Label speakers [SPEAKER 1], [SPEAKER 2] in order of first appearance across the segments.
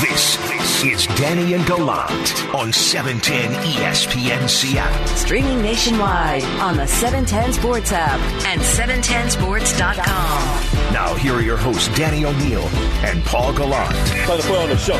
[SPEAKER 1] This is Danny and Gallant on 710 ESPN Seattle.
[SPEAKER 2] Streaming nationwide on the 710 Sports app and 710sports.com.
[SPEAKER 1] Now here are your hosts, Danny O'Neill and Paul Gallant.
[SPEAKER 3] By the play on the show.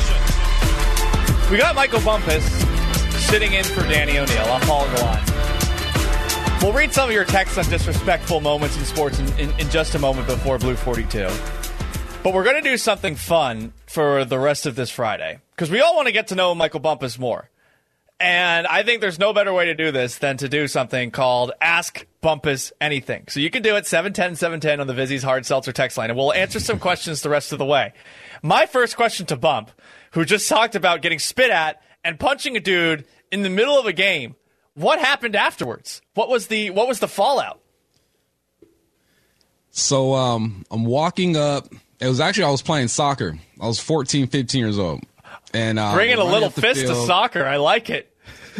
[SPEAKER 3] We got Michael Bumpus sitting in for Danny O'Neill. I'm Paul Gallant. We'll read some of your texts on disrespectful moments in sports in just a moment before Blue 42. But we're going to do something fun for the rest of this Friday, because we all want to get to know Michael Bumpus more. And I think there's no better way to do this than to do something called Ask Bumpus Anything. So you can do it 710-710 on the Vizzy's Hard Seltzer text line, and we'll answer some questions the rest of the way. My first question to Bump, who just talked about getting spit at and punching a dude in the middle of a game. What happened afterwards? What was the fallout?
[SPEAKER 4] So I'm walking up. It was actually, I was playing soccer. I was 14, 15 years old. And
[SPEAKER 3] bringing a little fist to soccer. I like it.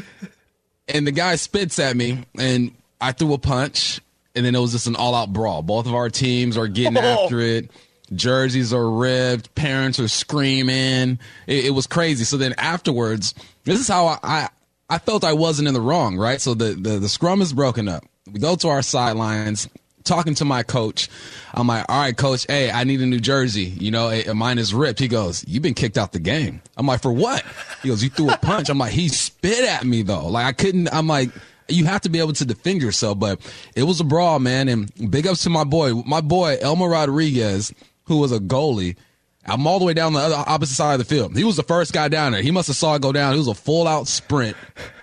[SPEAKER 4] And the guy spits at me, and I threw a punch, and then it was just an all-out brawl. Both of our teams are getting after it. Jerseys are ripped. Parents are screaming. It was crazy. So then afterwards, this is how I felt I wasn't in the wrong, right? So the scrum is broken up. We go to our sidelines, talking to my coach. I'm like, all right, coach, hey, I need a new jersey. You know, mine is ripped. He goes, you've been kicked out the game. I'm like, for what? He goes, you threw a punch. I'm like, he spit at me, though. Like, I couldn't. I'm like, you have to be able to defend yourself. But it was a brawl, man. And big ups to my boy Elmer Rodriguez, who was a goalie. I'm all the way down the opposite side of the field. He was the first guy down there. He must have saw it go down. It was a full-out sprint.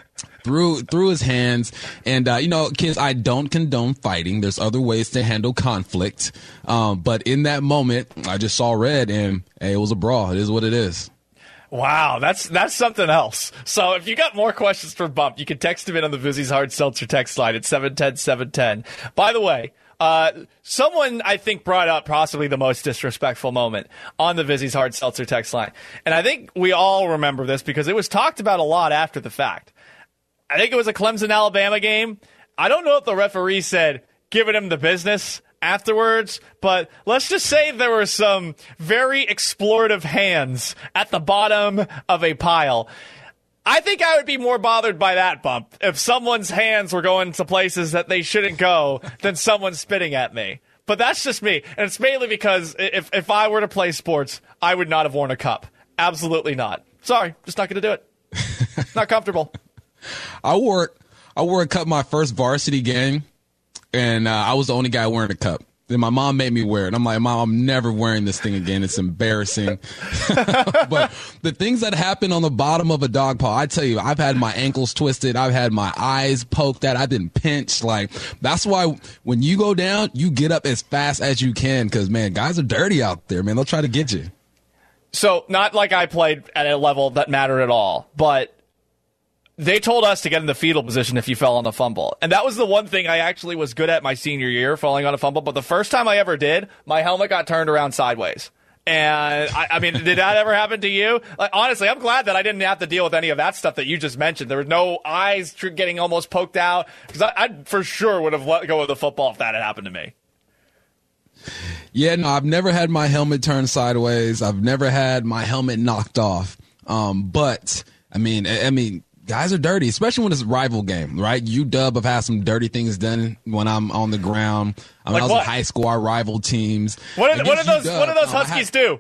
[SPEAKER 4] Through his hands. And, kids, I don't condone fighting. There's other ways to handle conflict. But in that moment, I just saw red, and hey, it was a brawl. It is what it is. Wow,
[SPEAKER 3] that's something else. So if you got more questions for Bump, you can text him in on the Vizzy's Hard Seltzer text line at 710-710. By the way, someone I think brought up possibly the most disrespectful moment on the Vizzy's Hard Seltzer text line. And I think we all remember this because it was talked about a lot after the fact. I think it was a Clemson-Alabama game. I don't know if the referee said giving him the business afterwards, but let's just say there were some very explorative hands at the bottom of a pile. I think I would be more bothered by that, Bump, if someone's hands were going to places that they shouldn't go than someone spitting at me. But that's just me, and it's mainly because if I were to play sports, I would not have worn a cup. Absolutely not. Sorry, just not going to do it. Not comfortable.
[SPEAKER 4] I wore a cup my first varsity game, and I was the only guy wearing a cup. Then my mom made me wear it. I'm like, Mom, I'm never wearing this thing again. It's embarrassing. But the things that happen on the bottom of a dog paw, I tell you, I've had my ankles twisted. I've had my eyes poked at. I've been pinched. Like, that's why when you go down, you get up as fast as you can because, man, guys are dirty out there, man. They'll try to get you.
[SPEAKER 3] So not like I played at a level that mattered at all, but they told us to get in the fetal position if you fell on a fumble. And that was the one thing I actually was good at my senior year, falling on a fumble. But the first time I ever did, my helmet got turned around sideways. And, I mean, did that ever happen to you? Like, honestly, I'm glad that I didn't have to deal with any of that stuff that you just mentioned. There were no eyes getting almost poked out. Because I for sure would have let go of the football if that had happened to me.
[SPEAKER 4] Yeah, no, I've never had my helmet turned sideways. I've never had my helmet knocked off. But, I mean, guys are dirty, especially when it's a rival game, right? UW have had some dirty things done when I'm on the ground. I was in high school, our rival teams.
[SPEAKER 3] What did those Huskies do?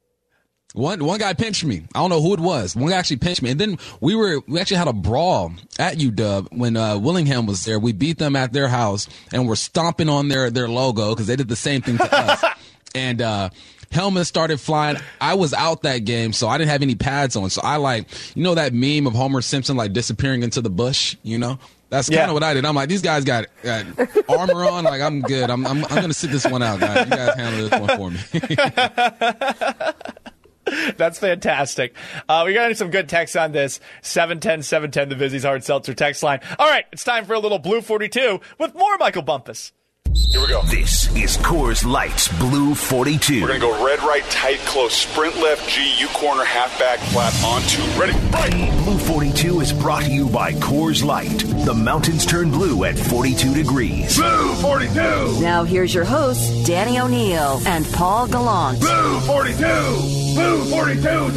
[SPEAKER 4] One guy pinched me. I don't know who it was. One guy actually pinched me. And then we actually had a brawl at UW when Willingham was there. We beat them at their house, and we're stomping on their logo because they did the same thing to us. And helmets started flying. I was out that game, so I didn't have any pads on. So I that meme of Homer Simpson disappearing into the bush, That's kind of what I did. I'm like, these guys got armor on. Like, I'm good. I'm going to sit this one out, guys. You guys handle this one for me.
[SPEAKER 3] That's fantastic. We got some good text on this. 710-710, the Vizzy's Hard Seltzer text line. All right, it's time for a little Blue 42 with more Michael Bumpus.
[SPEAKER 1] Here we go. This is Coors Light's Blue 42.
[SPEAKER 5] We're going to go red, right, tight, close, sprint left, G, U corner, halfback, flat, on two. Ready, right.
[SPEAKER 1] Blue 42 is brought to you by Coors Light. The mountains turn blue at 42 degrees.
[SPEAKER 5] Blue 42.
[SPEAKER 2] Now here's your hosts, Danny O'Neill and Paul Gallant.
[SPEAKER 5] Blue 42.
[SPEAKER 1] Boo 42 to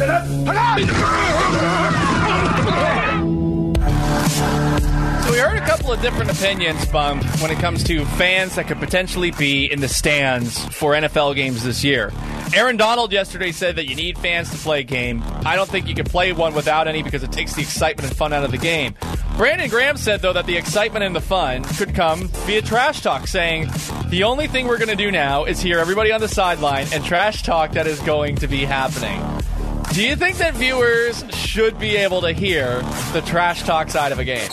[SPEAKER 3] So we heard a couple of different opinions, Bump, when it comes to fans that could potentially be in the stands for NFL games this year. Aaron Donald yesterday said that you need fans to play a game. I don't think you can play one without any because it takes the excitement and fun out of the game. Brandon Graham said, though, that the excitement and the fun could come via trash talk, saying the only thing we're going to do now is hear everybody on the sideline and trash talk that is going to be happening. Do you think that viewers should be able to hear the trash talk side of a game?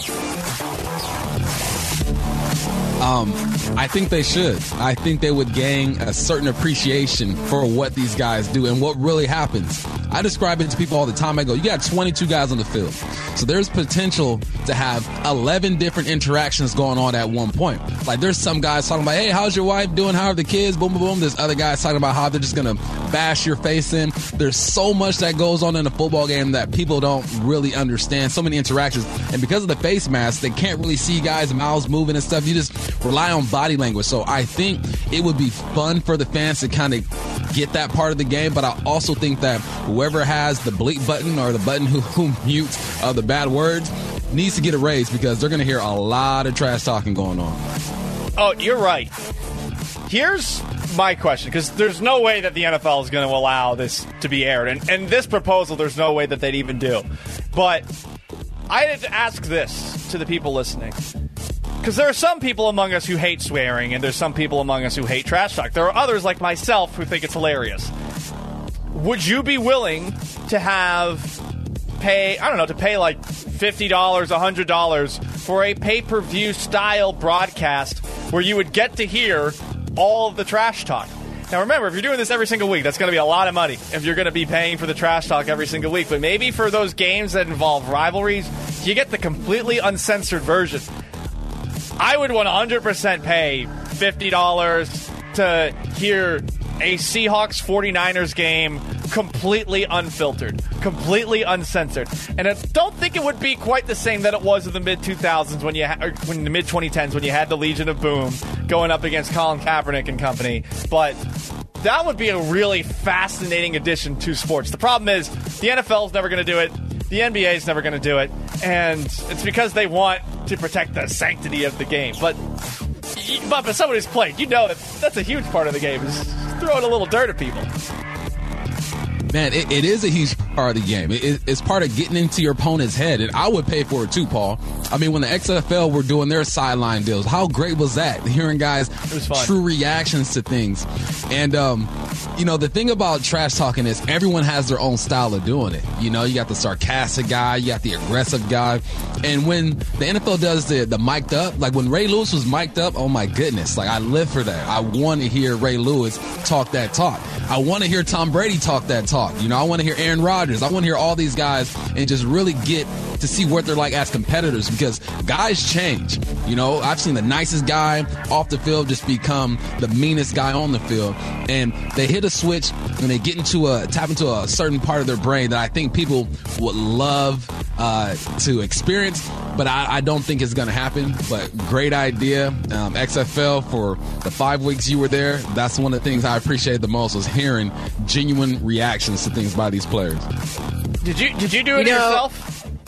[SPEAKER 4] I think they should. I think they would gain a certain appreciation for what these guys do and what really happens. I describe it to people all the time. I go, you got 22 guys on the field. So there's potential to have 11 different interactions going on at one point. Like there's some guys talking about, hey, how's your wife doing? How are the kids? Boom, boom, boom. There's other guys talking about how they're just going to bash your face in. There's so much that goes on in a football game that people don't really understand. So many interactions. And because of the face mask, they can't really see guys' mouths moving and stuff. You just rely on body language. So I think it would be fun for the fans to kind of get that part of the game. But I also think that whoever has the bleep button or the button who mutes the bad words needs to get a raise because they're going to hear a lot of trash talking going on.
[SPEAKER 3] Oh, you're right. Here's my question, because there's no way that the NFL is going to allow this to be aired. And this proposal, there's no way that they'd even do. But I had to ask this to the people listening. Because there are some people among us who hate swearing, and there's some people among us who hate trash talk. There are others, like myself, who think it's hilarious. Would you be willing to pay like $50, $100 for a pay-per-view style broadcast where you would get to hear all of the trash talk? Now remember, if you're doing this every single week, that's going to be a lot of money if you're going to be paying for the trash talk every single week. But maybe for those games that involve rivalries, you get the completely uncensored version. I would 100% pay $50 to hear a Seahawks 49ers game completely unfiltered, completely uncensored. And I don't think it would be quite the same that it was in the mid-2000s when the mid-2010s when you had the Legion of Boom going up against Colin Kaepernick and company. But that would be a really fascinating addition to sports. The problem is the NFL is never going to do it. The NBA is never going to do it. And it's because they want to protect the sanctity of the game. But if somebody's played, you know that's a huge part of the game, is throwing a little dirt at people.
[SPEAKER 4] Man, it is a huge part of the game. It's part of getting into your opponent's head, and I would pay for it too, Paul. I mean, when the XFL were doing their sideline deals, how great was that? Hearing guys' true reactions to things. And, the thing about trash talking is everyone has their own style of doing it. You got the sarcastic guy, you got the aggressive guy. And when the NFL does the mic'd up, like when Ray Lewis was mic'd up, oh my goodness, like I live for that. I want to hear Ray Lewis talk that talk. I want to hear Tom Brady talk that talk. I want to hear Aaron Rodgers. I want to hear all these guys and just really get to see what they're like as competitors, because guys change. I've seen the nicest guy off the field just become the meanest guy on the field, and they hit a switch and they tap into a certain part of their brain that I think people would love to experience, but I don't think it's going to happen. But great idea. XFL, for the 5 weeks you were there, that's one of the things I appreciated the most, was hearing genuine reactions to things by these players.
[SPEAKER 3] Did you do it yourself?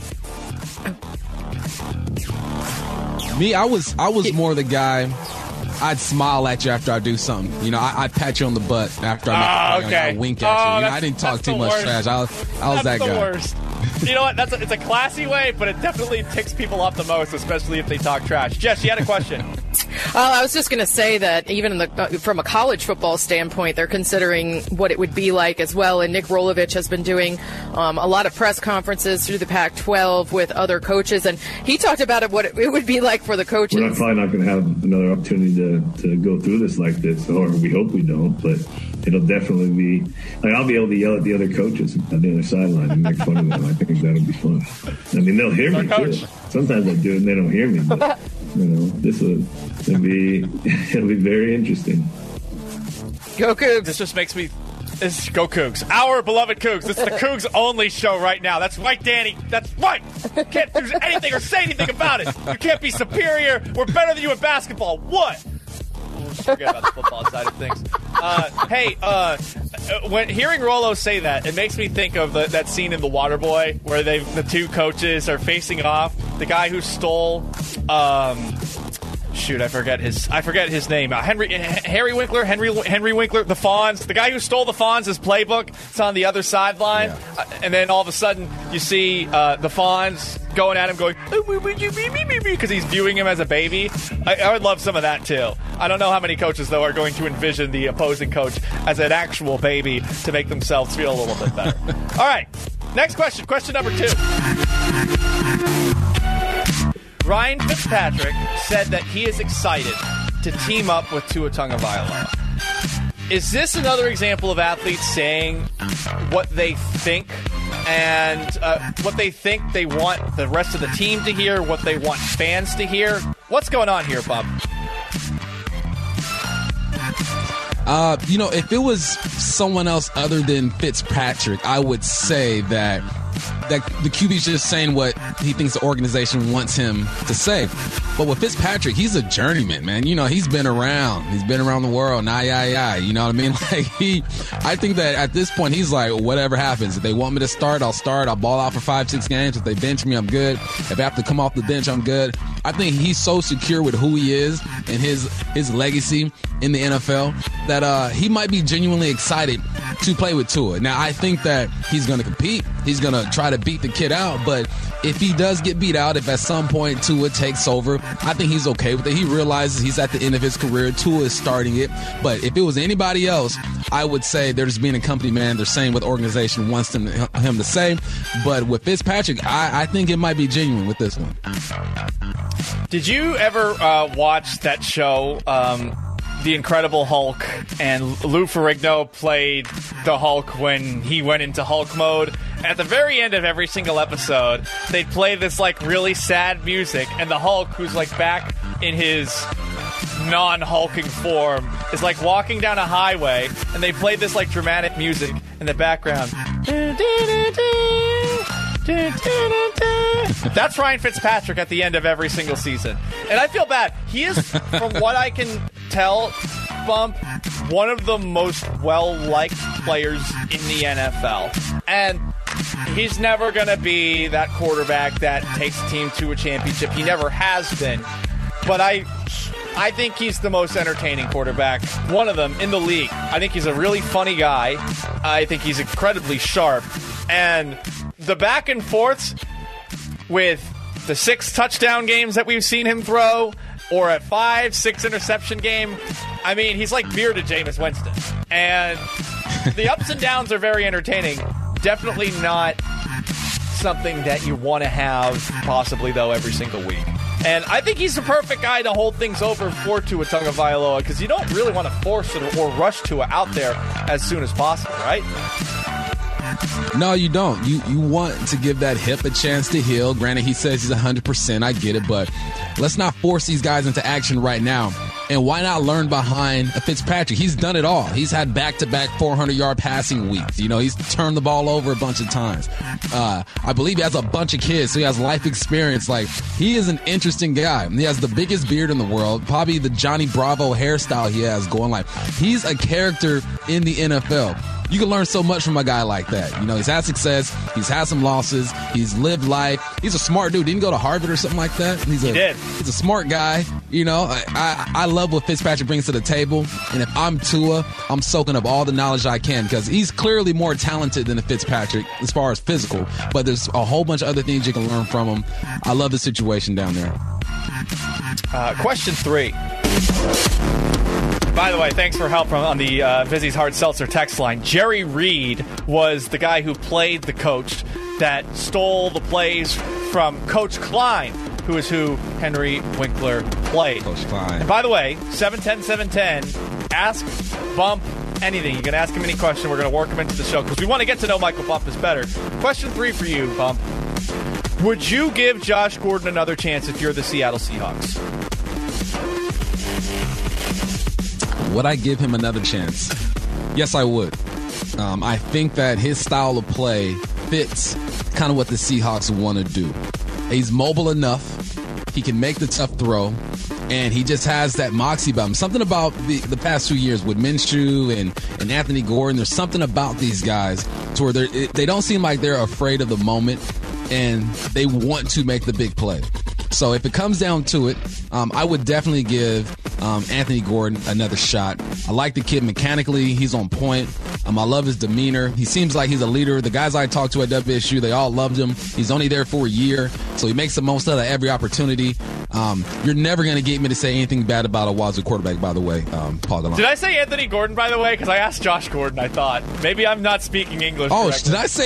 [SPEAKER 4] Me, I was more the guy. I'd smile at you after I do something. I'd pat you on the butt after I wink at you. I didn't talk too much trash. I was that guy.
[SPEAKER 3] Worst. You know what? It's a classy way, but it definitely ticks people off the most, especially if they talk trash. Jess, you had a question.
[SPEAKER 6] I was just going to say that even from a college football standpoint, they're considering what it would be like as well. And Nick Rolovich has been doing a lot of press conferences through the Pac-12 with other coaches, and he talked about what it would be like for the coaches.
[SPEAKER 7] We're probably not going to have another opportunity to go through this like this, or we hope we don't, but it'll definitely be, like, I'll be able to yell at the other coaches on the other sideline and make fun of them. I think that'll be fun. I mean, they'll hear me too. Sometimes I do it and they don't hear me, but it'll be very interesting.
[SPEAKER 6] Go Cougs.
[SPEAKER 3] This just makes me... Go Cougs. Our beloved Cougs. This is the Cougs only show right now. That's right, Danny. That's right. You can't do anything or say anything about it. You can't be superior. We're better than you at basketball. What? We'll forget about the football side of things. When hearing Rolo say that, it makes me think of that scene in The Waterboy where the two coaches are facing off. The guy who stole, I forget his name. Henry Winkler, the Fonz. The guy who stole the Fonz' playbook. It's on the other sideline, and then all of a sudden you see the Fonz going at him, going because he's viewing him as a baby. I would love some of that too. I don't know how many coaches though are going to envision the opposing coach as an actual baby to make themselves feel a little bit better. All right, next question. Question number 2. Ryan Fitzpatrick said that he is excited to team up with Tua Tagovailoa. Is this another example of athletes saying what they think and what they think they want the rest of the team to hear, what they want fans to hear? What's going on here, Bob?
[SPEAKER 4] If it was someone else other than Fitzpatrick, I would say that the QB's just saying what he thinks the organization wants him to say. But with Fitzpatrick, he's a journeyman, man. He's been around. He's been around the world. You know what I mean? I think that at this point, he's like, whatever happens. If they want me to start, I'll start. I'll ball out for 5-6 games. If they bench me, I'm good. If I have to come off the bench, I'm good. I think he's so secure with who he is and his legacy in the NFL that he might be genuinely excited to play with Tua. Now, I think that he's going to compete. He's going to try to beat the kid out, but if he does get beat out, if at some point Tua takes over, I think he's okay with it. He realizes he's at the end of his career. Tua is starting it. But if it was anybody else, I would say they're just being a company man. They're saying what the organization wants him to say. But with Fitzpatrick, I think it might be genuine with this one.
[SPEAKER 3] Did you ever watch that show, The Incredible Hulk, and Lou Ferrigno played the Hulk when he went into Hulk mode? At the very end of every single episode, they'd play this really sad music, and the Hulk, who's back in his non-hulking form, is walking down a highway, and they played this dramatic music in the background. That's Ryan Fitzpatrick at the end of every single season. And I feel bad. He is, from what I can tell, Bump, one of the most well-liked players in the NFL. And he's never going to be that quarterback that takes the team to a championship. He never has been. But I think he's the most entertaining quarterback, one of them in the league. I think he's a really funny guy. I think he's incredibly sharp. And the back and forths with the 6 touchdown games that we've seen him throw, or a 5-6 interception game, I mean, he's like bearded Jameis Winston. And the ups and downs are very entertaining. Definitely not something that you want to have, possibly, though, every single week. And I think he's the perfect guy to hold things over for Tua Tagovailoa, because you don't really want to force it or rush Tua out there as soon as possible, right?
[SPEAKER 4] No, you don't. You want to give that hip a chance to heal. Granted, he says he's 100%. I get it, but let's not force these guys into action right now. And why not learn behind a Fitzpatrick? He's done it all. He's had back-to-back 400-yard passing weeks. He's turned the ball over a bunch of times. I believe he has a bunch of kids, so he has life experience. He is an interesting guy. He has the biggest beard in the world, probably the Johnny Bravo hairstyle he has going. He's a character in the NFL. You can learn so much from a guy like that. He's had success. He's had some losses. He's lived life. He's a smart dude. Didn't go to Harvard or something like that. He did. He's a smart guy. I love what Fitzpatrick brings to the table. And if I'm Tua, I'm soaking up all the knowledge I can, because he's clearly more talented than a Fitzpatrick as far as physical. But there's a whole bunch of other things you can learn from him. I love the situation down there.
[SPEAKER 3] Question 3. By the way, thanks for help on the Vizzy's Hard Seltzer text line. Jerry Reed was the guy who played the coach that stole the plays from Coach Klein, who is who Henry Winkler played.
[SPEAKER 4] Coach Klein.
[SPEAKER 3] And by the way, 710-710, ask Bump anything. You can ask him any question. We're going to work him into the show because we want to get to know Michael Bumpus better. Question 3 for you, Bump. Would you give Josh Gordon another chance if you're the Seattle Seahawks?
[SPEAKER 4] Would I give him another chance? Yes, I would. I think that his style of play fits kind of what the Seahawks want to do. He's mobile enough. He can make the tough throw. And he just has that moxie about him. Something about the past 2 years with Minshew and Anthony Gordon. There's something about these guys to where they don't seem like they're afraid of the moment, and they want to make the big play. So if it comes down to it, I would definitely give Anthony Gordon another shot. I like the kid mechanically. He's on point. I love his demeanor. He seems like he's a leader. The guys I talked to at WSU, they all loved him. He's only there for a year, so he makes the most out of every opportunity. You're never going to get me to say anything bad about a Wazoo quarterback, by the way, Paul Gallant.
[SPEAKER 3] Did I say Anthony Gordon, by the way? Because I asked Josh Gordon, I thought. Maybe I'm not speaking English correctly.
[SPEAKER 4] Did I say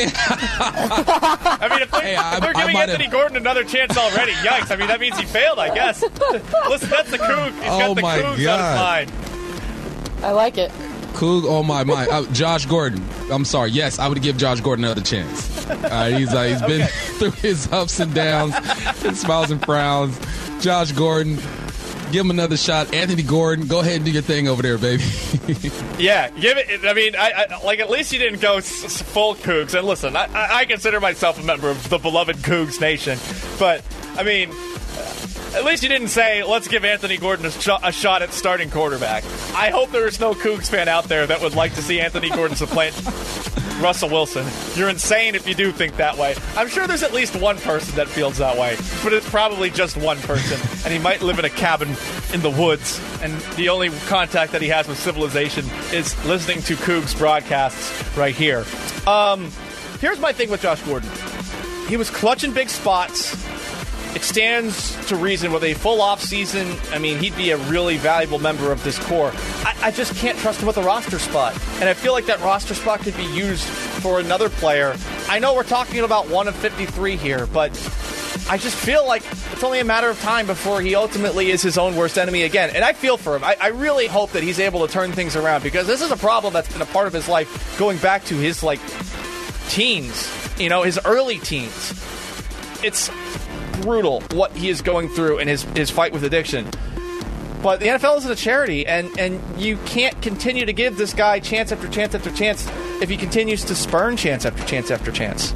[SPEAKER 3] I mean, if they're giving Anthony Gordon another chance already, yikes. I mean, that means he failed, I guess. Listen, that's the Coug. He's got the Cougs on his mind.
[SPEAKER 6] I like it.
[SPEAKER 4] Coug, oh my. Josh Gordon. I'm sorry. Yes, I would give Josh Gordon another chance. He's been through his ups and downs, his smiles and frowns. Josh Gordon, give him another shot. Anthony Gordon, go ahead and do your thing over there, baby.
[SPEAKER 3] Yeah, give it. I mean, at least you didn't go full Cougs. And listen, I consider myself a member of the beloved Cougs Nation, but I mean, at least you didn't say, let's give Anthony Gordon a shot at starting quarterback. I hope there is no Cougs fan out there that would like to see Anthony Gordon supplant Russell Wilson. You're insane if you do think that way. I'm sure there's at least one person that feels that way, but it's probably just one person, and he might live in a cabin in the woods, and the only contact that he has with civilization is listening to Cougs broadcasts right here. Here's my thing with Josh Gordon. He was clutching big spots. It stands to reason with a full offseason, I mean, he'd be a really valuable member of this core. I just can't trust him with a roster spot. And I feel like that roster spot could be used for another player. I know we're talking about 1 of 53 here, but I just feel like it's only a matter of time before he ultimately is his own worst enemy again. And I feel for him. I really hope that he's able to turn things around, because this is a problem that's been a part of his life going back to his, teens, his early teens. It's brutal what he is going through in his fight with addiction. But the NFL isn't a charity, and you can't continue to give this guy chance after chance after chance if he continues to spurn chance after chance after chance.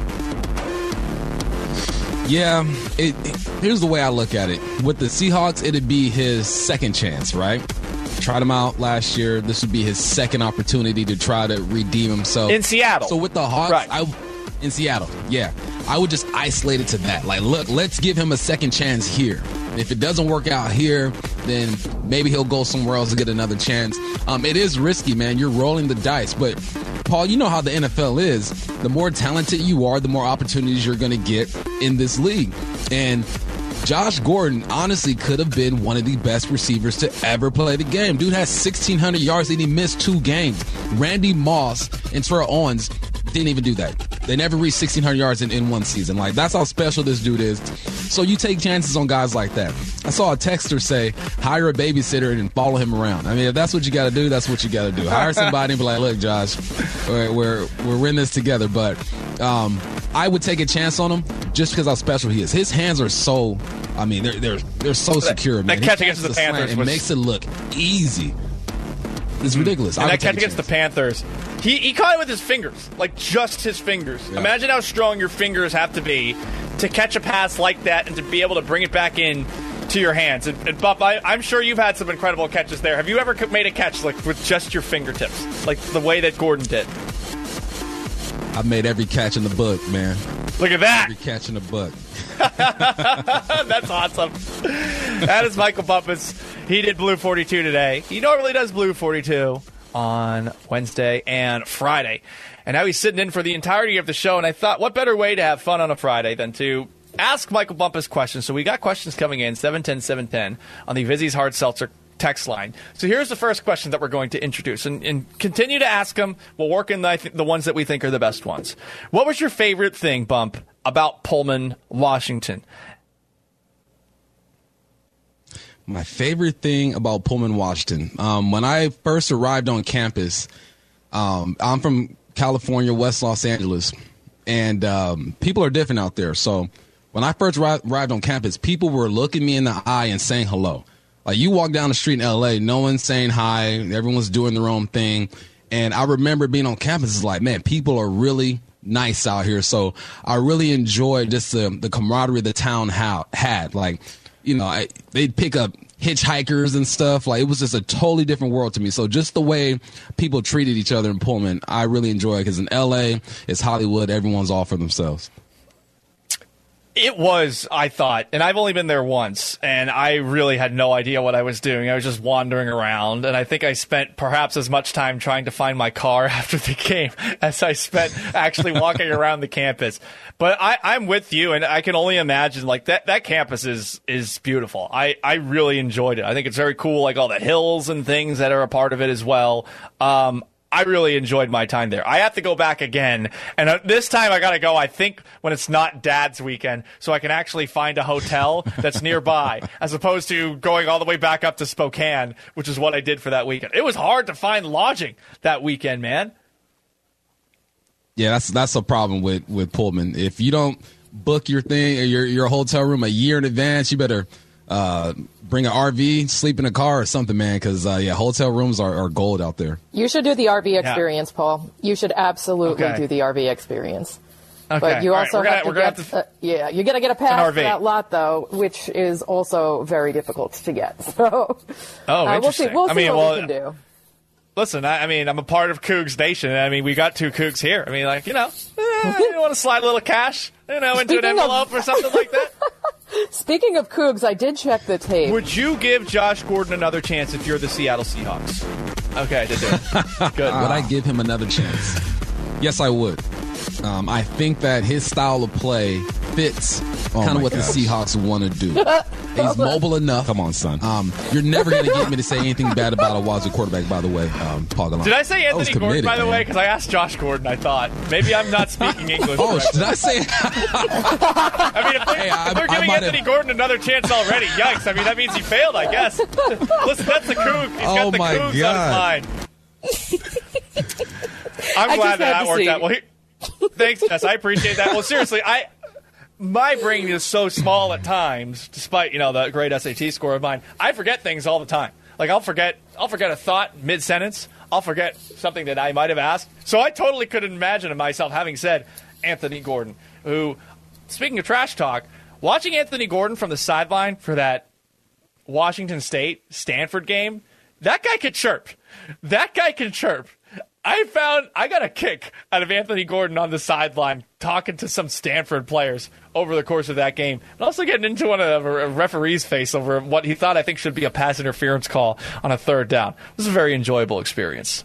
[SPEAKER 4] Yeah, here's the way I look at it. With the Seahawks, it'd be his second chance, right? Tried him out last year. This would be his second opportunity to try to redeem himself.
[SPEAKER 3] In Seattle.
[SPEAKER 4] So with the Hawks,
[SPEAKER 3] right.
[SPEAKER 4] In Seattle, yeah. I would just isolate it to that. Look, let's give him a second chance here. If it doesn't work out here, then maybe he'll go somewhere else to get another chance. It is risky, man. You're rolling the dice. But, Paul, you know how the NFL is. The more talented you are, the more opportunities you're going to get in this league. And Josh Gordon honestly could have been one of the best receivers to ever play the game. Dude has 1,600 yards and he missed 2 games. Randy Moss and Terrell Owens didn't even do that. They never reached 1,600 yards in one season. That's how special this dude is. So you take chances on guys like that. I saw a texter say, hire a babysitter and follow him around. I mean, if that's what you got to do, that's what you got to do. Hire somebody and be like, look, Josh, we're in this together. But I would take a chance on him just because how special he is. His hands are so, I mean, they're so secure, man.
[SPEAKER 3] That catch against the Panthers
[SPEAKER 4] makes it look easy. It's ridiculous.
[SPEAKER 3] And that catch against the Panthers, he caught it with his fingers, just his fingers. Yeah. Imagine how strong your fingers have to be to catch a pass like that and to be able to bring it back in to your hands. And Buff, I'm sure you've had some incredible catches there. Have you ever made a catch with just your fingertips, like the way that Gordon did?
[SPEAKER 4] I've made every catch in the book, man.
[SPEAKER 3] Look at that.
[SPEAKER 4] Every catch in the book.
[SPEAKER 3] That's awesome. That is Michael Bumpus. He did Blue 42 today. He normally does Blue 42 on Wednesday and Friday. And now he's sitting in for the entirety of the show. And I thought, what better way to have fun on a Friday than to ask Michael Bumpus questions. So we got questions coming in, 710-710, on the Vizzy's Hard Seltzer text line. So here's the first question that we're going to introduce. And continue to ask them. We'll work in the ones that we think are the best ones. What was your favorite thing, Bump, about Pullman, Washington?
[SPEAKER 4] My favorite thing about Pullman, Washington. When I first arrived on campus, I'm from California, West Los Angeles, and people are different out there. So when I first arrived on campus, people were looking me in the eye and saying hello. Like, you walk down the street in L.A., no one's saying hi, everyone's doing their own thing. And I remember being on campus, it's like, man, people are really nice out here. So I really enjoyed just the camaraderie the town had. Like, they'd pick up hitchhikers and stuff. Like, it was just a totally different world to me. So just the way people treated each other in Pullman, I really enjoy it, because in LA, it's Hollywood. Everyone's all for themselves.
[SPEAKER 3] It was, I thought, and I've only been there once, and I really had no idea what I was doing. I was just wandering around, and I think I spent perhaps as much time trying to find my car after the game as I spent actually walking around the campus. But I'm with you, and I can only imagine, like, that campus is beautiful. I really enjoyed it. I think it's very cool, like all the hills and things that are a part of it as well. I really enjoyed my time there. I have to go back again, and this time I got to go, I think, when it's not Dad's weekend, so I can actually find a hotel that's nearby, as opposed to going all the way back up to Spokane, which is what I did for that weekend. It was hard to find lodging that weekend, man.
[SPEAKER 4] Yeah, that's a problem with Pullman. If you don't book your thing, your hotel room a year in advance, you better bring an RV, sleep in a car or something, man, because, hotel rooms are gold out there.
[SPEAKER 6] You should do the RV experience, Paul. You should absolutely do the RV experience. Okay. But you also have to get you got to get a pass for that lot, though, which is also very difficult to get. So, we'll see what we can do.
[SPEAKER 3] Listen, I'm a part of Cougs Nation. I mean, we got 2 Cougs here. I mean, like, you want to slide a little cash, into an envelope or something like that.
[SPEAKER 6] Speaking of Cougs, I did check the tape.
[SPEAKER 3] Would you give Josh Gordon another chance if you're the Seattle Seahawks? Okay, I did do it. Good.
[SPEAKER 4] Would I give him another chance? Yes, I would. I think that his style of play fits kind of what the Seahawks want to do. He's mobile enough. Come on, son. You're never going to get me to say anything bad about a Wazoo quarterback, by the way, Paul Gallant.
[SPEAKER 3] Did I say Anthony Gordon, by the way? Because I asked Josh Gordon, I thought. Maybe I'm not speaking English.
[SPEAKER 4] Did I say?
[SPEAKER 3] I mean, if they're giving Anthony Gordon another chance already, yikes. I mean, that means he failed, I guess. Listen, that's the Coug. He's got the Cougs on his mind. I'm glad that worked out. Well, thanks, Jess. I appreciate that. Well, seriously, my brain is so small at times, despite the great SAT score of mine. I forget things all the time. Like, I'll forget a thought mid-sentence. I'll forget something that I might have asked. So I totally couldn't imagine myself having said Anthony Gordon, who, speaking of trash talk, watching Anthony Gordon from the sideline for that Washington State-Stanford game, that guy could chirp. I got a kick out of Anthony Gordon on the sideline talking to some Stanford players over the course of that game, and also getting into one of the referee's face over what he thought, I think, should be a pass interference call on a 3rd down. It was a very enjoyable experience.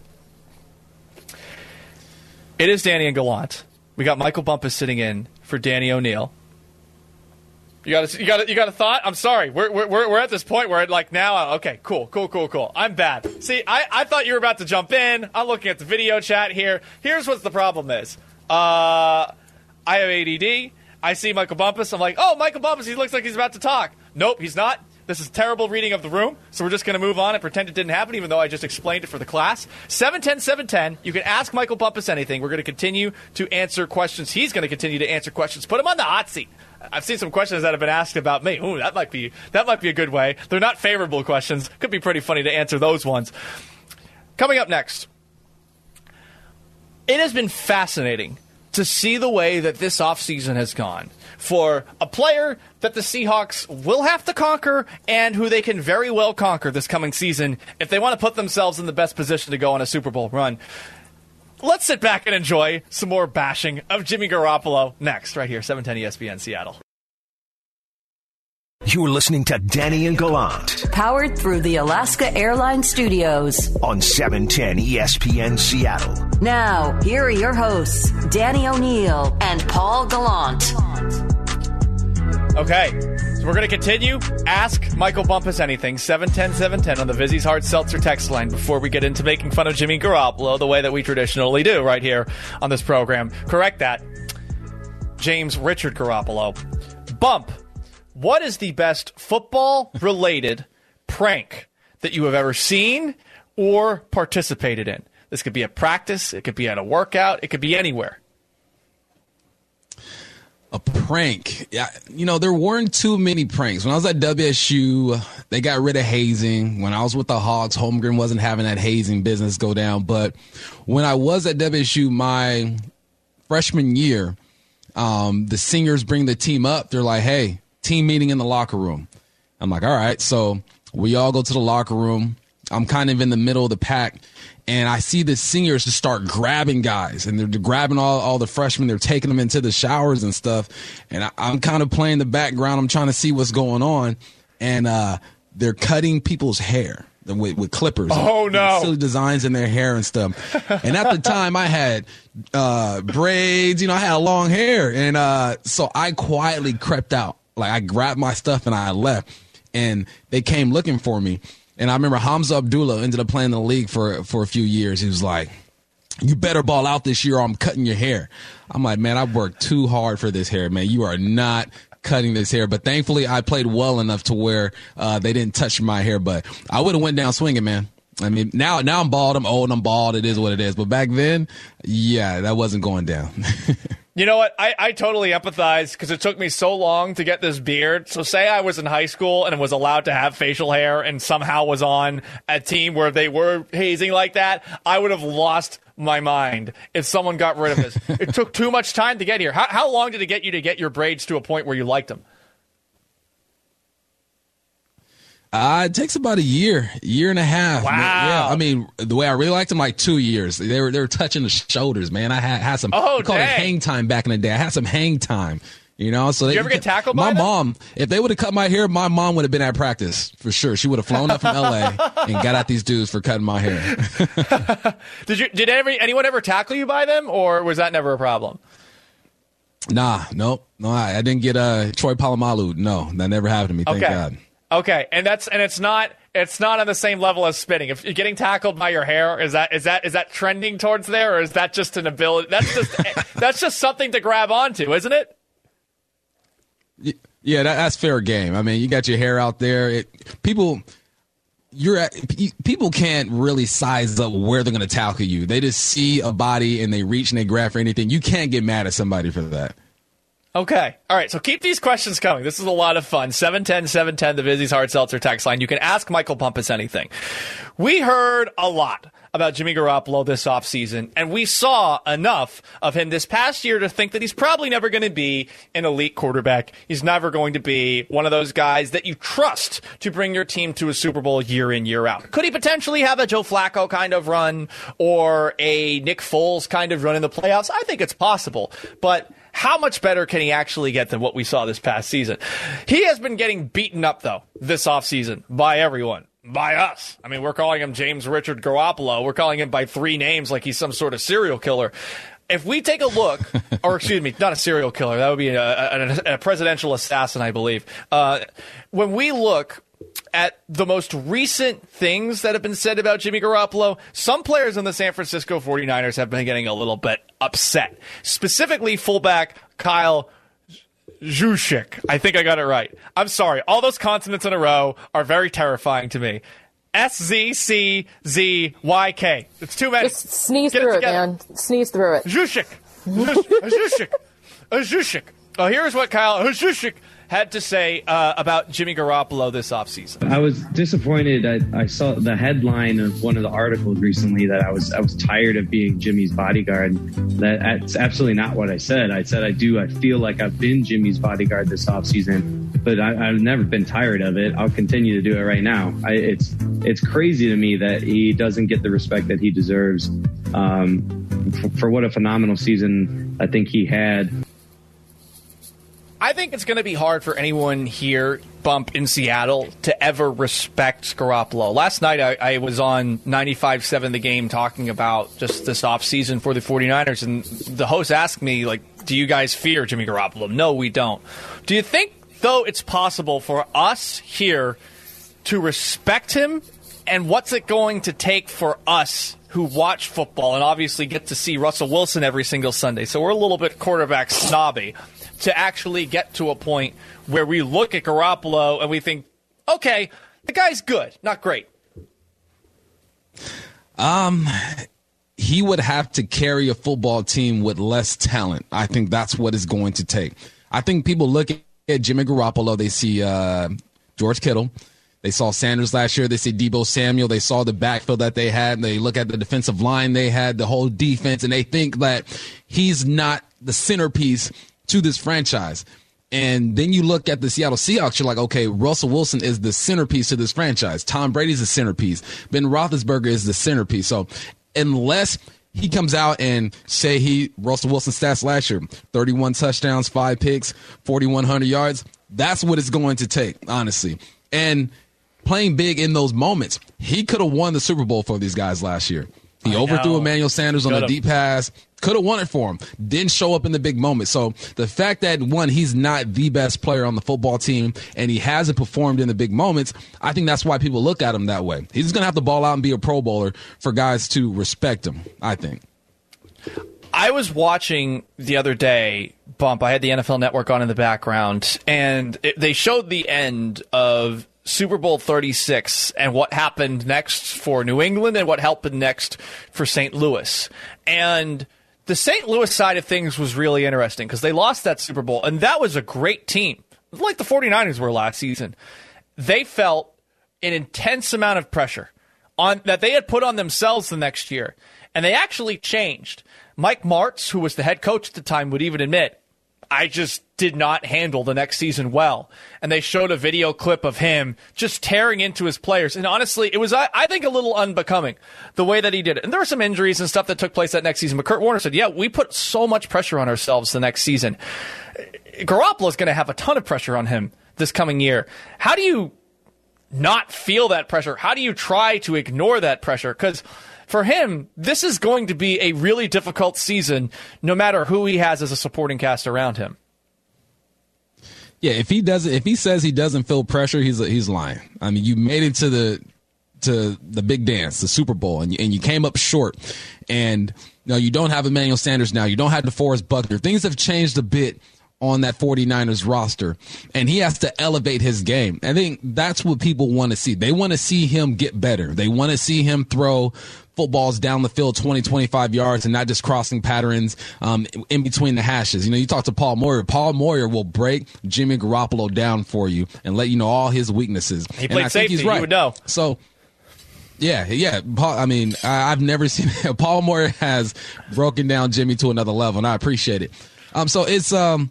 [SPEAKER 3] It is Danny and Gallant. We got Michael Bumpus sitting in for Danny O'Neill. You got a thought? I'm sorry. We're at this point where now. Okay, cool. I'm bad. See, I thought you were about to jump in. I'm looking at the video chat here. Here's what the problem is. I have ADD. I see Michael Bumpus. I'm like, oh, Michael Bumpus. He looks like he's about to talk. Nope, he's not. This is terrible reading of the room, so we're just going to move on and pretend it didn't happen, even though I just explained it for the class. 710-710. You can ask Michael Bumpus anything. We're going to continue to answer questions. He's going to continue to answer questions. Put him on the hot seat. I've seen some questions that have been asked about me. Ooh, that might be a good way. They're not favorable questions. Could be pretty funny to answer those ones. Coming up next, it has been fascinating to see the way that this offseason has gone for a player that the Seahawks will have to conquer and who they can very well conquer this coming season if they want to put themselves in the best position to go on a Super Bowl run. Let's sit back and enjoy some more bashing of Jimmy Garoppolo next, right here, 710 ESPN Seattle.
[SPEAKER 1] You're listening to Danny and Gallant.
[SPEAKER 2] Powered through the Alaska Airlines Studios.
[SPEAKER 1] On 710 ESPN Seattle.
[SPEAKER 2] Now, here are your hosts, Danny O'Neill and Paul Gallant.
[SPEAKER 3] Okay, so we're going to continue. Ask Michael Bumpus anything. 710-710 on the Vizzy's Hard Seltzer text line before we get into making fun of Jimmy Garoppolo the way that we traditionally do right here on this program. Correct that. James Richard Garoppolo. Bump. What is the best football-related prank that you have ever seen or participated in? This could be at practice. It could be at a workout. It could be anywhere.
[SPEAKER 4] A prank. Yeah, there weren't too many pranks. When I was at WSU, they got rid of hazing. When I was with the Hawks, Holmgren wasn't having that hazing business go down. But when I was at WSU my freshman year, the seniors bring the team up. They're like, hey, team meeting in the locker room. I'm like, all right. So we all go to the locker room. I'm kind of in the middle of the pack, and I see the seniors just start grabbing guys, and they're grabbing all the freshmen. They're taking them into the showers and stuff, and I'm kind of playing the background. I'm trying to see what's going on, and they're cutting people's hair with clippers.
[SPEAKER 3] Oh, no.
[SPEAKER 4] Silly designs in their hair and stuff. And at the time, I had braids. I had long hair, and so I quietly crept out. Like, I grabbed my stuff and I left, and they came looking for me. And I remember Hamza Abdullah ended up playing in the league for a few years. He was like, you better ball out this year or I'm cutting your hair. I'm like, man, I've worked too hard for this hair, man. You are not cutting this hair. But thankfully, I played well enough to where they didn't touch my hair. But I would have went down swinging, man. I mean, now I'm bald. I'm old. I'm bald. It is what it is. But back then, yeah, that wasn't going down.
[SPEAKER 3] You know what? I totally empathize because it took me so long to get this beard. So say I was in high school and was allowed to have facial hair and somehow was on a team where they were hazing like that, I would have lost my mind if someone got rid of this. It took too much time to get here. How long did it get you to get your braids to a point where you liked them?
[SPEAKER 4] It takes about a year and a half.
[SPEAKER 3] Wow.
[SPEAKER 4] Yeah, I mean, the way I really liked them, like 2 years. They were touching the shoulders, man. I had some.
[SPEAKER 3] Oh,
[SPEAKER 4] we called it hang time back in the day. I had some hang time. So
[SPEAKER 3] did you ever get tackled by
[SPEAKER 4] my
[SPEAKER 3] them?
[SPEAKER 4] mom? If they would have cut my hair, my mom would have been at practice for sure. She would have flown up from LA and got at these dudes for cutting my hair.
[SPEAKER 3] Did anyone ever tackle you by them, or was that never a problem?
[SPEAKER 4] No, I didn't get Troy Polamalu. No, that never happened to me. Thank God.
[SPEAKER 3] Okay, and it's not on the same level as spitting. If you're getting tackled by your hair, is that trending towards there, or is that just an ability? That's just something to grab onto, isn't it?
[SPEAKER 4] Yeah, that's fair game. I mean, you got your hair out there. People can't really size up where they're going to tackle you. They just see a body and they reach and they grab for anything. You can't get mad at somebody for that.
[SPEAKER 3] Okay. All right. So keep these questions coming. This is a lot of fun. 710-710, the Vizzy's Hard Seltzer text line. You can ask Michael Bumpus anything. We heard a lot about Jimmy Garoppolo this offseason, and we saw enough of him this past year to think that he's probably never going to be an elite quarterback. He's never going to be one of those guys that you trust to bring your team to a Super Bowl year in, year out. Could he potentially have a Joe Flacco kind of run or a Nick Foles kind of run in the playoffs? I think it's possible, but how much better can he actually get than what we saw this past season? He has been getting beaten up, though, this offseason by everyone. By us. I mean, we're calling him James Richard Garoppolo. We're calling him by three names like he's some sort of serial killer. If we take a look, or excuse me, not a serial killer. That would be a presidential assassin, I believe. When we look at the most recent things that have been said about Jimmy Garoppolo, some players in the San Francisco 49ers have been getting a little bit upset. Specifically, fullback Kyle Juszczyk. I think I got it right. I'm sorry. All those consonants in a row are very terrifying to me. S-Z-C-Z-Y-K. It's too many.
[SPEAKER 6] Just sneeze through it, man. Sneeze through it.
[SPEAKER 3] Juszczyk. Juszczyk. Here's what Kyle Juszczyk had to say about Jimmy Garoppolo this offseason.
[SPEAKER 8] I was disappointed. I saw the headline of one of the articles recently that I was tired of being Jimmy's bodyguard. That's absolutely not what I said. I said I feel like I've been Jimmy's bodyguard this offseason, but I've never been tired of it. I'll continue to do it right now. It's crazy to me that he doesn't get the respect that he deserves for what a phenomenal season I think he had.
[SPEAKER 3] I think it's going to be hard for anyone here, Bump, in Seattle, to ever respect Garoppolo. Last night, I was on 95.7 The Game talking about just this offseason for the 49ers, and the host asked me, like, do you guys fear Jimmy Garoppolo? No, we don't. Do you think, though, it's possible for us here to respect him? And what's it going to take for us who watch football and obviously get to see Russell Wilson every single Sunday? So we're a little bit quarterback snobby, to actually get to a point where we look at Garoppolo and we think, okay, the guy's good, not great.
[SPEAKER 4] He would have to carry a football team with less talent. I think that's what it's going to take. I think people look at Jimmy Garoppolo, they see George Kittle. They saw Sanders last year. They see Deebo Samuel. They saw the backfield that they had. They look at the defensive line they had, the whole defense, and they think that he's not the centerpiece to this franchise. And then you look at the Seattle Seahawks, you're like, okay, Russell Wilson is the centerpiece of this franchise. Tom Brady's the centerpiece. Ben Roethlisberger is the centerpiece. So unless he comes out and say Russell Wilson's stats last year, 31 touchdowns, 5 picks, 4,100 yards, that's what it's going to take, honestly. And playing big in those moments, he could have won the Super Bowl for these guys last year. He overthrew Emmanuel Sanders on a deep pass. Could have won it for him. Didn't show up in the big moment. So the fact that, one, he's not the best player on the football team and he hasn't performed in the big moments, I think that's why people look at him that way. He's going to have to ball out and be a Pro Bowler for guys to respect him, I think.
[SPEAKER 3] I was watching the other day, Bump. I had the NFL Network on in the background, and they showed the end of Super Bowl 36 and what happened next for New England and what happened next for St. Louis. And the St. Louis side of things was really interesting because they lost that Super Bowl, and that was a great team, like the 49ers were last season. They felt an intense amount of pressure that they had put on themselves the next year, and they actually changed. Mike Martz, who was the head coach at the time, would even admit, I just did not handle the next season well. And they showed a video clip of him just tearing into his players. And honestly, it was, I think, a little unbecoming the way that he did it. And there were some injuries and stuff that took place that next season. But Kurt Warner said, yeah, we put so much pressure on ourselves the next season. Garoppolo's going to have a ton of pressure on him this coming year. How do you not feel that pressure? How do you try to ignore that pressure? Because for him, this is going to be a really difficult season, no matter who he has as a supporting cast around him.
[SPEAKER 4] Yeah, if he says he doesn't feel pressure, he's lying. I mean, you made it to the big dance, the Super Bowl, and you came up short. And you don't have Emmanuel Sanders now. You don't have DeForest Buckner. Things have changed a bit on that 49ers roster, and he has to elevate his game. I think that's what people want to see. They want to see him get better. They want to see him throw footballs down the field 20, 25 yards and not just crossing patterns in between the hashes. You talk to Paul Moyer. Paul Moyer will break Jimmy Garoppolo down for you and let you know all his weaknesses.
[SPEAKER 3] He played safety. He's right. You would know.
[SPEAKER 4] So, yeah. Paul, I mean, I've never seen Paul Moyer has broken down Jimmy to another level, and I appreciate it. So it's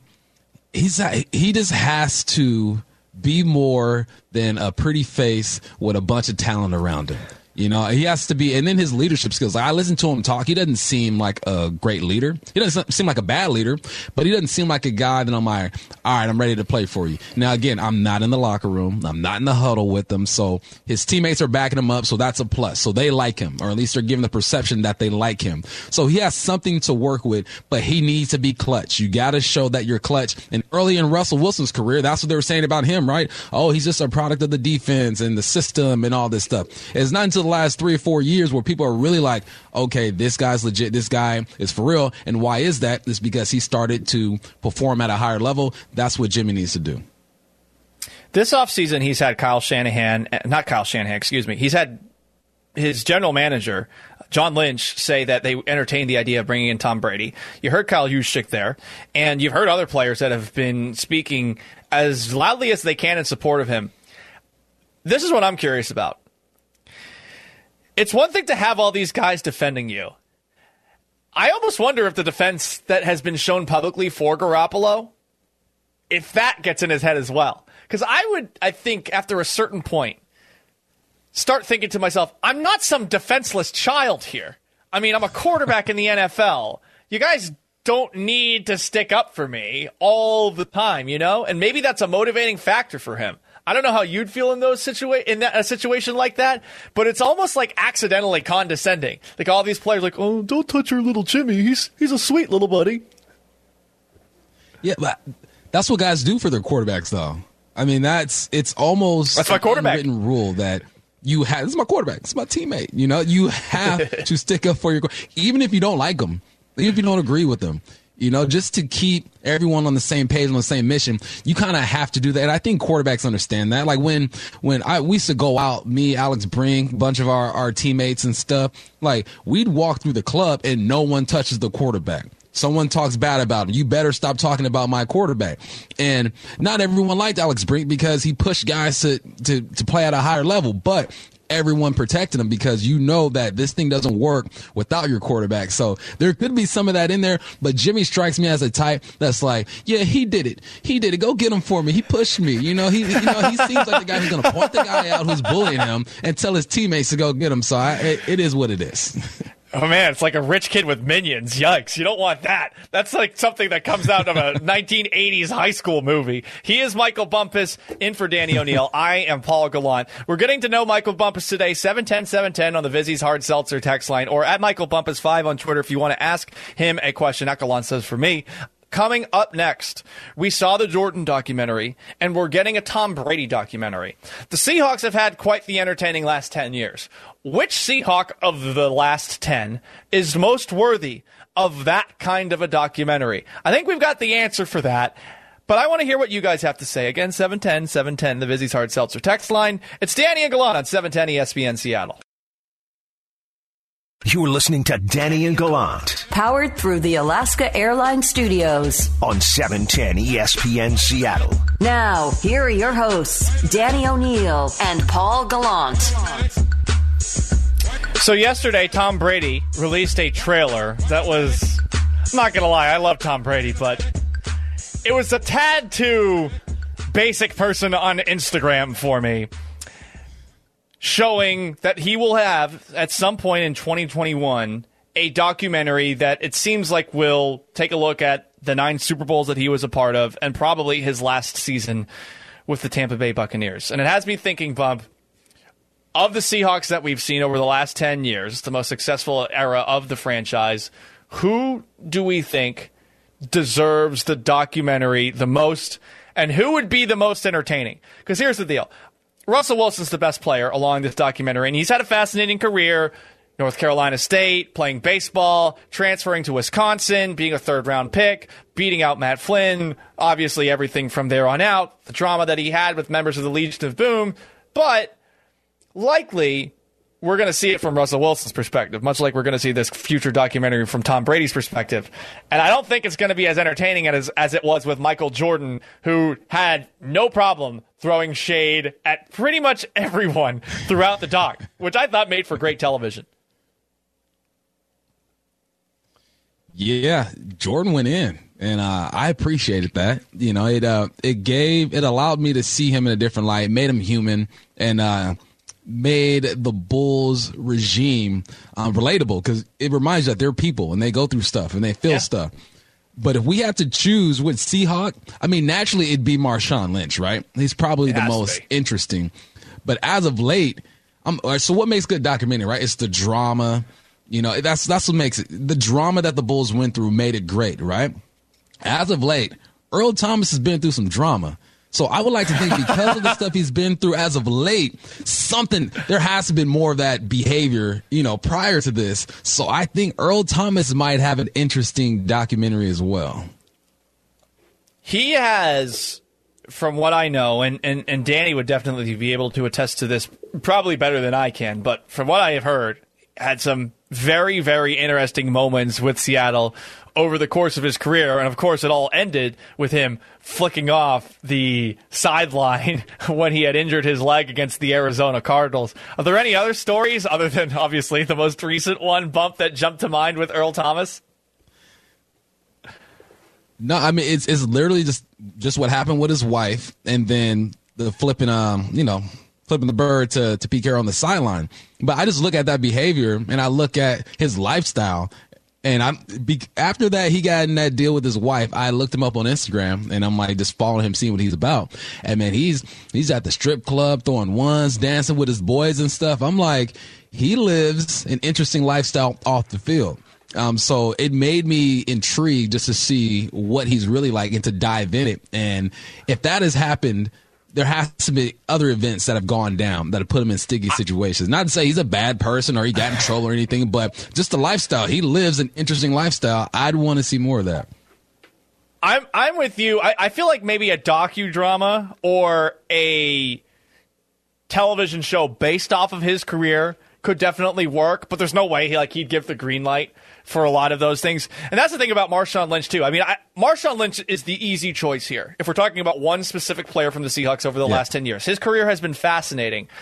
[SPEAKER 4] he just has to be more than a pretty face with a bunch of talent around him. He has to be, and then his leadership skills. Like, I listen to him talk. He doesn't seem like a great leader. He doesn't seem like a bad leader, but he doesn't seem like a guy that I'm like, all right, I'm ready to play for you. Now, again, I'm not in the locker room. I'm not in the huddle with him. So his teammates are backing him up. So that's a plus. So they like him, or at least they're giving the perception that they like him. So he has something to work with, but he needs to be clutch. You got to show that you're clutch. And early in Russell Wilson's career, that's what they were saying about him, right? Oh, he's just a product of the defense and the system and all this stuff. It's not until the last 3 or 4 years where people are really like, okay, this guy's legit, this guy is for real. And why is that? It's because he started to perform at a higher level. That's what Jimmy needs to do.
[SPEAKER 3] This offseason, he's had he's had his general manager, John Lynch, say that they entertained the idea of bringing in Tom Brady. You heard Kyle Juszczyk there, and you've heard other players that have been speaking as loudly as they can in support of him. This is what I'm curious about. It's one thing to have all these guys defending you. I almost wonder if the defense that has been shown publicly for Garoppolo, if that gets in his head as well. Because I think after a certain point, start thinking to myself, I'm not some defenseless child here. I mean, I'm a quarterback in the NFL. You guys don't need to stick up for me all the time, And maybe that's a motivating factor for him. I don't know how you'd feel in a situation like that, but it's almost like accidentally condescending. Like all these players, like, oh, don't touch your little Jimmy. He's a sweet little buddy.
[SPEAKER 4] Yeah, but that's what guys do for their quarterbacks, though. I mean, it's almost
[SPEAKER 3] that's my quarterback.
[SPEAKER 4] An unwritten rule that you have. This is my quarterback. This is my teammate. You have to stick up for your, even if you don't like them, even if you don't agree with them. Just to keep everyone on the same page, on the same mission, you kind of have to do that. And I think quarterbacks understand that. Like when we used to go out, me, Alex Brink, a bunch of our teammates and stuff, like we'd walk through the club and no one touches the quarterback. Someone talks bad about him. You better stop talking about my quarterback. And not everyone liked Alex Brink because he pushed guys to play at a higher level. But everyone protecting him because you know that this thing doesn't work without your quarterback. So there could be some of that in there, but Jimmy strikes me as a type that's like, yeah, he did it. Go get him for me. He pushed me. He seems like the guy who's going to point the guy out who's bullying him and tell his teammates to go get him. So it is what it is.
[SPEAKER 3] Oh, man, it's like a rich kid with minions. Yikes. You don't want that. That's like something that comes out of a 1980s high school movie. He is Michael Bumpus, in for Danny O'Neill. I am Paul Gallant. We're getting to know Michael Bumpus today, 710-710 on the Vizzy's Hard Seltzer text line, or at Michael Bumpus5 on Twitter if you want to ask him a question. That Gallant says for me. Coming up next, we saw the Jordan documentary, and we're getting a Tom Brady documentary. The Seahawks have had quite the entertaining last 10 years. Which Seahawk of the last 10 is most worthy of that kind of a documentary? I think we've got the answer for that, but I want to hear what you guys have to say. Again, 710-710, the Vizzy's Hard Seltzer text line. It's Danny and Gallant on 710 ESPN Seattle.
[SPEAKER 1] You're listening to Danny and Gallant.
[SPEAKER 2] Powered through the Alaska Airlines Studios.
[SPEAKER 1] On 710 ESPN Seattle.
[SPEAKER 2] Now, here are your hosts, Danny O'Neill and Paul Gallant.
[SPEAKER 3] So yesterday, Tom Brady released a trailer that was, I'm not going to lie, I love Tom Brady, but it was a tad too basic person on Instagram for me, showing that he will have, at some point in 2021, a documentary that it seems like will take a look at the 9 Super Bowls that he was a part of and probably his last season with the Tampa Bay Buccaneers. And it has me thinking, Bump, of the Seahawks that we've seen over the last 10 years, the most successful era of the franchise, who do we think deserves the documentary the most, and who would be the most entertaining? Because here's the deal. Russell Wilson's the best player along this documentary, and he's had a fascinating career. North Carolina State, playing baseball, transferring to Wisconsin, being a third-round pick, beating out Matt Flynn, obviously everything from there on out, the drama that he had with members of the Legion of Boom. But likely, we're going to see it from Russell Wilson's perspective, much like we're going to see this future documentary from Tom Brady's perspective. And I don't think it's going to be as entertaining as it was with Michael Jordan, who had no problem throwing shade at pretty much everyone throughout the doc, which I thought made for great television.
[SPEAKER 4] Yeah, Jordan went in, and I appreciated that. It allowed me to see him in a different light, made him human, and made the Bulls regime relatable, because it reminds you that they're people and they go through stuff and they feel stuff. But if we have to choose which Seahawk, I mean, naturally it'd be Marshawn Lynch, right? He's probably the most interesting. But as of late, so what makes good documentary, right? It's the drama. That's what makes it. The drama that the Bulls went through made it great, right? As of late, Earl Thomas has been through some drama. So I would like to think, because of the stuff he's been through as of late, there has to have been more of that behavior, prior to this. So I think Earl Thomas might have an interesting documentary as well.
[SPEAKER 3] He has, from what I know, and Danny would definitely be able to attest to this probably better than I can, but from what I have heard, had some very, very interesting moments with Seattle over the course of his career. And, of course, it all ended with him flicking off the sideline when he had injured his leg against the Arizona Cardinals. Are there any other stories other than, obviously, the most recent one, Bump, that jumped to mind with Earl Thomas?
[SPEAKER 4] No, I mean, it's literally just what happened with his wife, and then the flipping the bird to Pete Carroll on the sideline. But I just look at that behavior, and I look at his lifestyle. And after that, he got in that deal with his wife. I looked him up on Instagram, and I'm like just following him, seeing what he's about. And man, he's at the strip club throwing ones, dancing with his boys and stuff. I'm like, he lives an interesting lifestyle off the field. So it made me intrigued just to see what he's really like and to dive in it. And if that has happened, there has to be other events that have gone down that have put him in sticky situations. Not to say he's a bad person or he got in trouble or anything, but just the lifestyle. He lives an interesting lifestyle. I'd want to see more of that.
[SPEAKER 3] I'm with you. I feel like maybe a docudrama or a television show based off of his career could definitely work, but there's no way he'd give the green light for a lot of those things. And that's the thing about Marshawn Lynch, too. I mean, Marshawn Lynch is the easy choice here. If we're talking about one specific player from the Seahawks over the last 10 years, his career has been fascinating.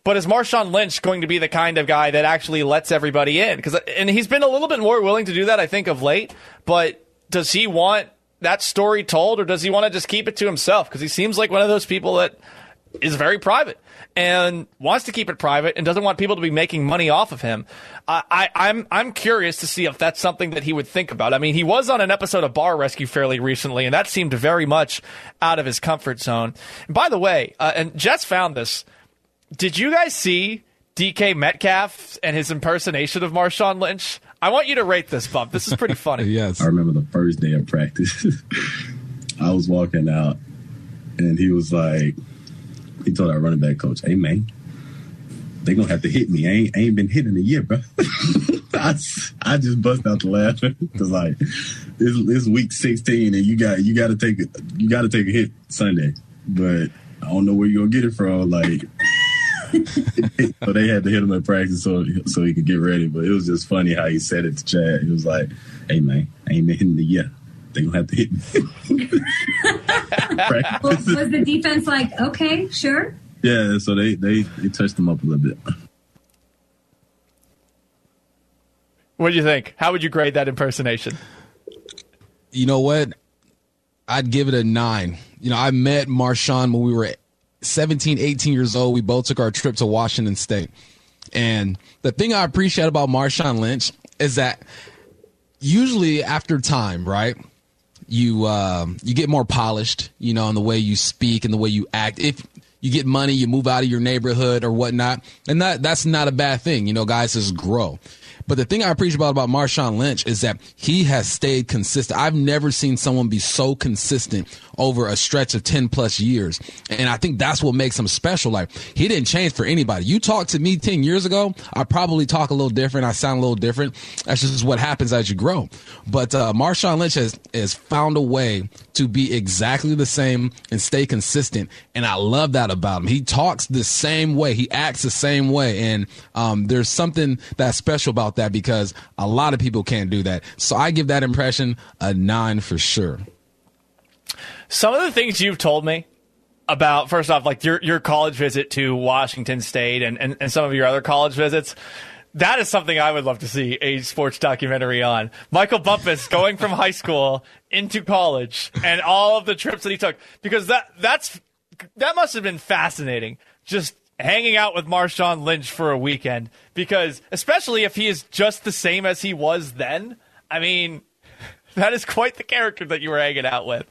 [SPEAKER 3] But is Marshawn Lynch going to be the kind of guy that actually lets everybody in? And he's been a little bit more willing to do that, I think, of late. But does he want that story told, or does he want to just keep it to himself? Because he seems like one of those people that is very private and wants to keep it private and doesn't want people to be making money off of him. I'm curious to see if that's something that he would think about. I mean, he was on an episode of Bar Rescue fairly recently, and that seemed very much out of his comfort zone. And by the way, and Jess found this, did you guys see DK Metcalf and his impersonation of Marshawn Lynch? I want you to rate this, Bump. This is pretty funny.
[SPEAKER 9] Yes. I remember the first day of practice. I was walking out, and he was like, he told our running back coach, "Hey, man, they going to have to hit me. I ain't been hit in a year, bro." I just bust out the laughing. Because, like, it's week 16, and you got to take a hit Sunday. But I don't know where you're going to get it from. Like, so they had to hit him at practice so he could get ready. But it was just funny how he said it to Chad. He was like, "Hey, man, I ain't been hitting the year. They gonna have to hit me."
[SPEAKER 10] Was the defense like, okay, sure?
[SPEAKER 9] Yeah, so they touched him up a little bit.
[SPEAKER 3] What do you think? How would you grade that impersonation?
[SPEAKER 4] You know what? I'd give it a 9. You know, I met Marshawn when we were 17, 18 years old. We both took our trip to Washington State. And the thing I appreciate about Marshawn Lynch is that usually after time, right, you get more polished, you know, in the way you speak and the way you act. If you get money, you move out of your neighborhood or whatnot. And that's not a bad thing. You know, guys just grow. But the thing I appreciate about Marshawn Lynch is that he has stayed consistent. I've never seen someone be so consistent over a stretch of 10 plus years. And I think that's what makes him special. Like, he didn't change for anybody. You talked to me 10 years ago, I probably talk a little different. I sound a little different. That's just what happens as you grow. But Marshawn Lynch has found a way to be exactly the same and stay consistent. And I love that about him. He talks the same way. He acts the same way. And there's something that's special about that, because a lot of people can't do that. So I give that impression a 9 for sure.
[SPEAKER 3] Some of the things you've told me about, first off, like your college visit to Washington State and some of your other college visits, that is something I would love to see a sports documentary on. Michael Bumpus going from high school into college and all of the trips that he took, because that must have been fascinating, just hanging out with Marshawn Lynch for a weekend, because especially if he is just the same as he was then, I mean, that is quite the character that you were hanging out with.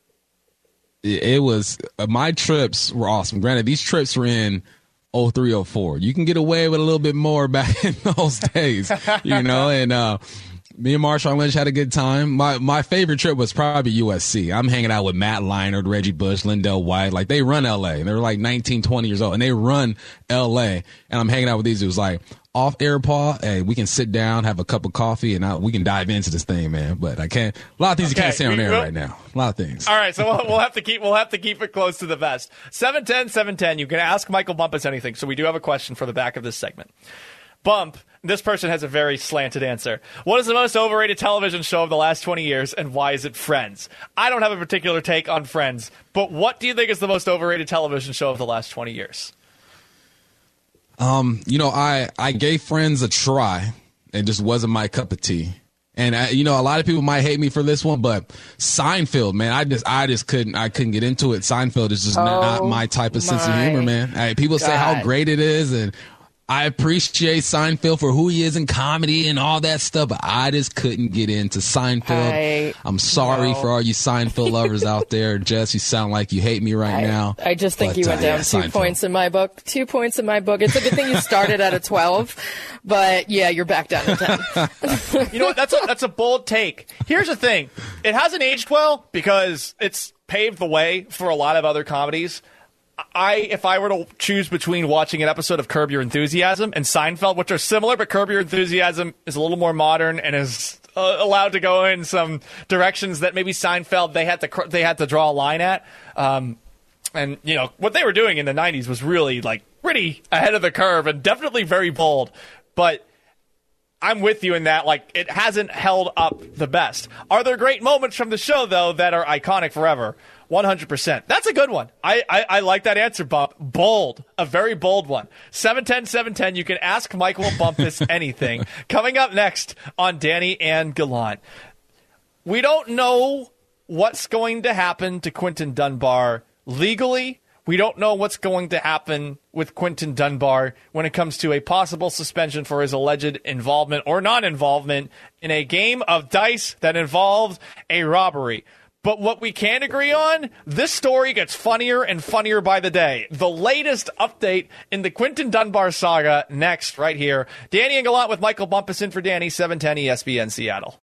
[SPEAKER 4] It was, my trips were awesome. Granted, these trips were in 03, 04. You can get away with a little bit more back in those days, you know, and me and Marshawn Lynch had a good time. My favorite trip was probably USC. I'm hanging out with Matt Leinart, Reggie Bush, Lindell White. Like, they run LA. They're like 19, 20 years old, and they run LA. And I'm hanging out with these dudes. Like, off air, Paul, hey, we can sit down, have a cup of coffee, and we can dive into this thing, man. But I can't. A lot of things you can't say on air right now. A lot of things.
[SPEAKER 3] All right, so we'll have to keep it close to the vest. 710-710. You can ask Michael Bumpus anything. So we do have a question for the back of this segment. Bump, this person has a very slanted answer. What is the most overrated television show of the last 20 years, and why is it Friends? I don't have a particular take on Friends, but what do you think is the most overrated television show of the last 20 years?
[SPEAKER 4] You know, I gave Friends a try. It just wasn't my cup of tea. And you know, a lot of people might hate me for this one, but Seinfeld, man, I just couldn't get into it. Seinfeld is just not my type of sense of humor, man. People say how great it is, and I appreciate Seinfeld for who he is in comedy and all that stuff, but I just couldn't get into Seinfeld. I'm sorry for all you Seinfeld lovers out there. Jess, you sound like you hate me right now.
[SPEAKER 6] I just think you went down 2 points in my book. 2 points in my book. It's a good thing you started at a 12, but yeah, you're back down to 10.
[SPEAKER 3] You know what? That's a bold take. Here's the thing. It hasn't aged well because it's paved the way for a lot of other comedies. If I were to choose between watching an episode of Curb Your Enthusiasm and Seinfeld, which are similar, but Curb Your Enthusiasm is a little more modern and is allowed to go in some directions that maybe Seinfeld they had to draw a line at. And you know what they were doing in the 90s was really like pretty ahead of the curve and definitely very bold. But I'm with you in that, like, it hasn't held up the best. Are there great moments from the show, though, that are iconic forever? 100%. That's a good one. I like that answer, Bump. Bold. A very bold one. 710-710. You can ask Michael Bumpus anything. Coming up next on Danny and Gallant. We don't know what's going to happen to Quinton Dunbar legally. We don't know what's going to happen with Quinton Dunbar when it comes to a possible suspension for his alleged involvement or non-involvement in a game of dice that involved a robbery. But what we can agree on, this story gets funnier and funnier by the day. The latest update in the Quinton Dunbar saga next right here. Danny and Gallant with Michael Bumpus in for Danny, 710 ESPN Seattle.